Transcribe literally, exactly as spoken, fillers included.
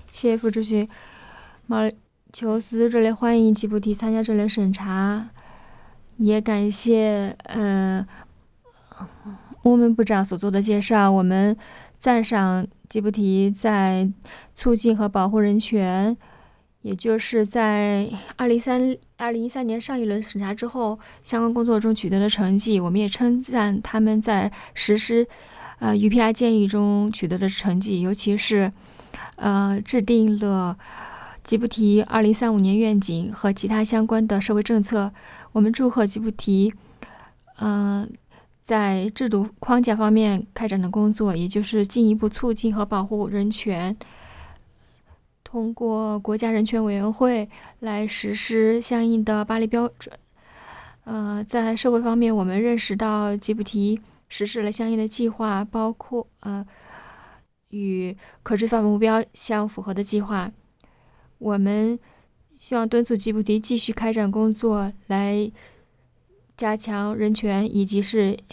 谢谢副主席马尔求斯，热烈欢迎吉布提参加这轮审查，也感谢呃欧文部长所做的介绍。我们赞赏吉布提在促进和保护人权，也就是在二零一三年上一轮审查之后相关工作中取得的成绩。我们也称赞他们在实施呃 U P R 建议中取得的成绩，尤其是呃制定了吉布提二零三五年愿景和其他相关的社会政策。我们祝贺吉布提嗯、呃在制度框架方面开展的工作，也就是进一步促进和保护人权，通过国家人权委员会来实施相应的巴黎标准。呃，在社会方面，我们认识到吉布提实施了相应的计划，包括呃与可持续发展目标相符合的计划。我们希望敦促吉布提继续开展工作，来加强人权以及是